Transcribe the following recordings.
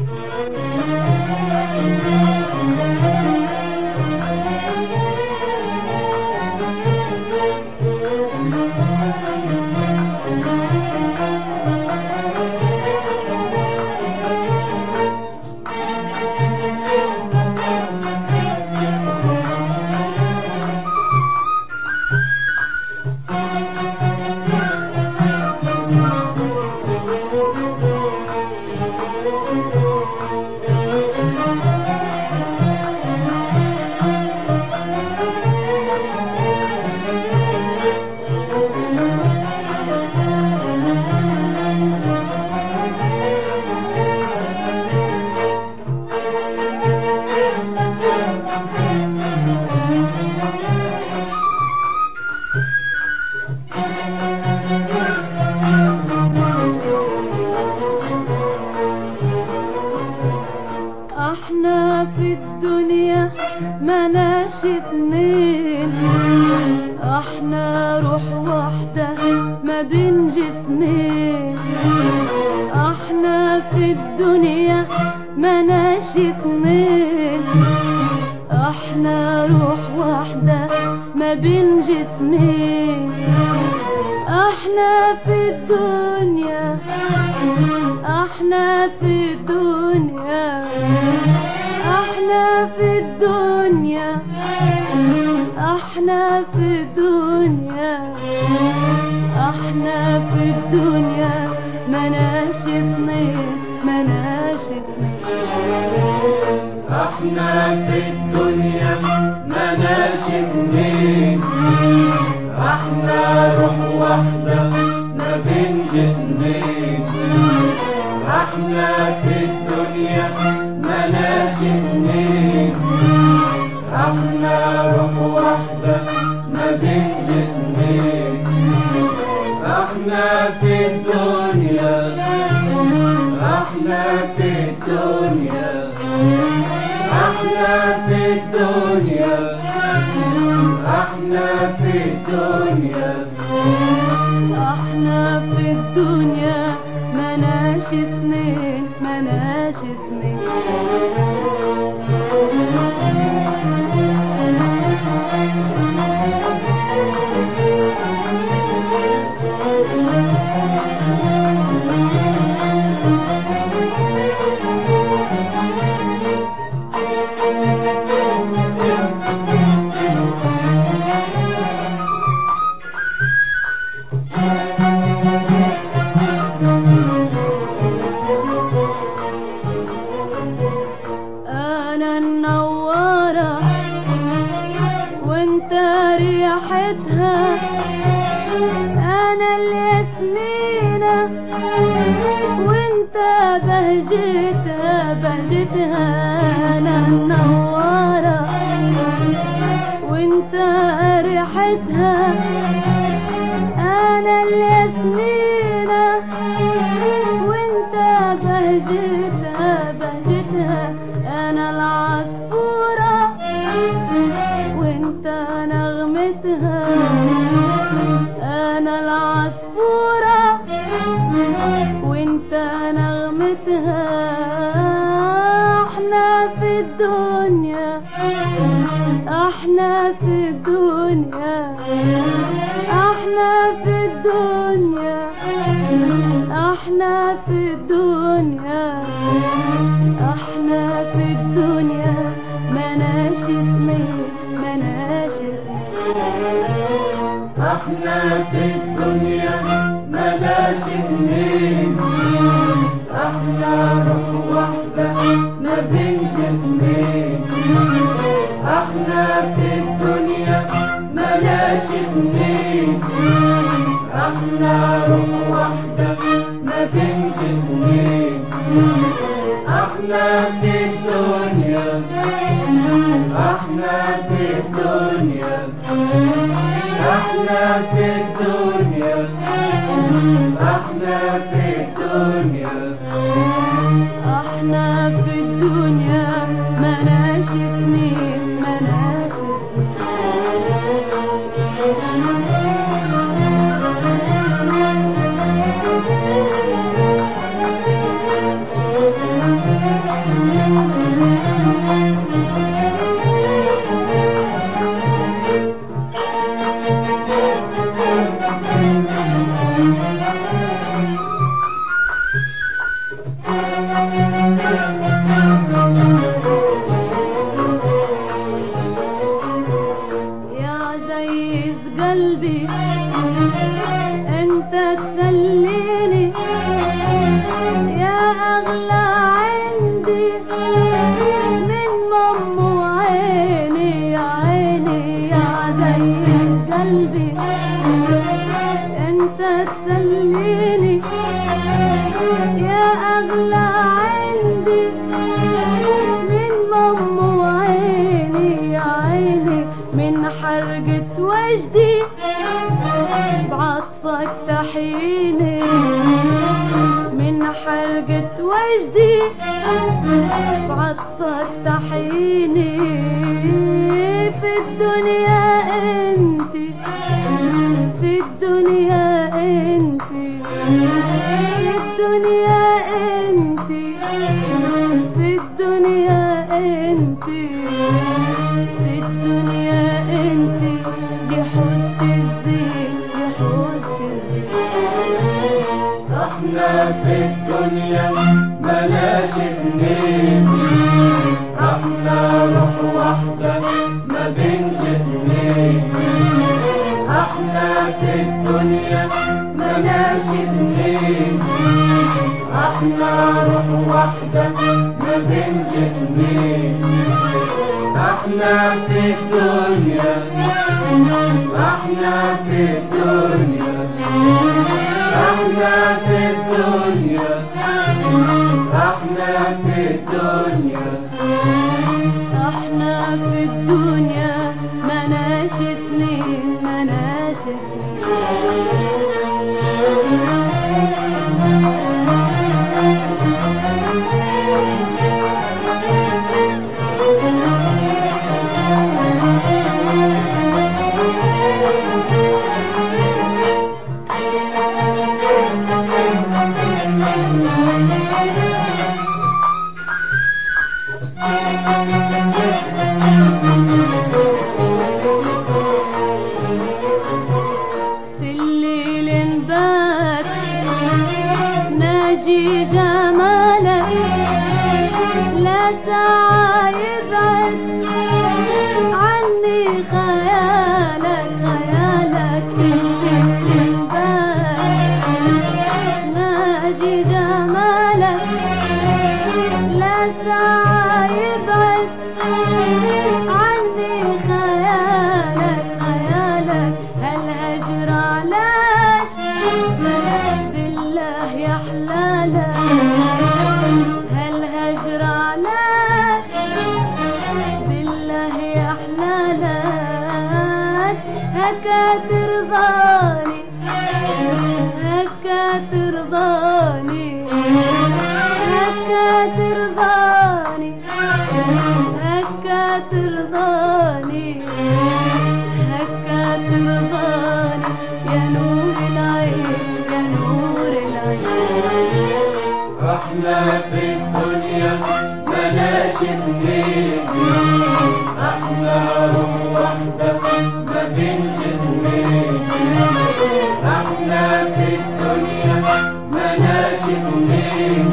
احنا في الدنيا مناش اتنين، احنا روح واحدة ما بين جسمين. احنا في الدنيا مناش اتنين، احنا روح واحدة ما بين جسمين. احنا في الدنيا، احنا في الدنيا، احنا في الدنيا، احنا في الدنيا، احنا في الدنيا مناش اتنين، مناش اتنين. احنا في الدنيا مناش اتنين، احنا روح واحدة ما بين جسمين. احنا في الدنيا مناش اتنين، احنا روح واحدة ما بين جسمين. احنا في الدنيا، احنا في الدنيا، احنا في الدنيا، احنا في الدنيا، احنا في الدنيا مناش اتنين، مناش اتنين. انا النوارة وانت ريحتها، انا الياسمينة وانت بهجتها، بهجتها. انا النوارة وانت ريحتها، انا الياسمينة وانت بهجتها، بهجتها. انا العصفورة وانت نغمتها، انا العصفورة وانت نغمتها. احنا في الدنيا، احنا في الدنيا، احنا في الدنيا، احنا في الدنيا، احنا في الدنيا مناش اتنين، مناش اتنين. احنا في الدنيا مناش اتنين، احنا روح واحدة ما بين جسمين. احنا في الدنيا مناش اتنين، احنا روح واحدة ما بين جسمين. احنا في الدنيا، احنا في الدنيا، احنا في الدنيا، احنا في الدنيا، احنا في الدنيا مناش اتنين، مناش اتنين. وجدي من ماما وعيني يا عيني من حرقة وجدي بعطفك تحييني من حرقة وجدي بعطفك تحييني في الدنيا انتي في الدنيا انتي في الدنيا انتي في الدنيا انتي في الدنيا انتي لحسن الزين لحسن الزين احنا في الدنيا ملاش اتنين احنا روح واحدة ما بين جسمين احنا في الدنيا ملاش اتنين احنا روح واحدة ما بين جسمين احنا في الدنيا احنا في الدنيا احنا في الدنيا احنا في الدنيا احنا في الدنيا مناش اتنين مناش في الليل انبات ناجي جمالك لا ساعة يبعد عني خيالك خيالك في الليل انبات ناجي جمالك لا ساعة يبعد عني خيالك خيالك هالهجر علاش بالله يا حلالك هالهجر علاش بالله يا حلالك هكا ترضاني هكا ترضاني هكا ترضاني هكا ترضاني هكا ترضاني يا نور العين يا نور العين احنا في الدنيا ملاش اتنين احنا روح واحدة ما بين جسمين احنا في الدنيا ملاش اتنين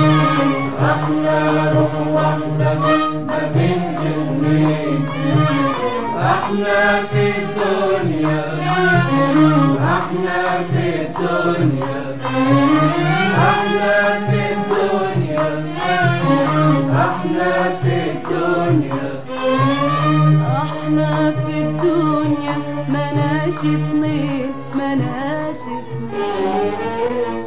احنا روح واحدة ما بين جسمين احنا في الدنيا احنا في الدنيا احنا في الدنيا احنا في الدنيا احنا في الدنيا مناش اتنين مناش اتنين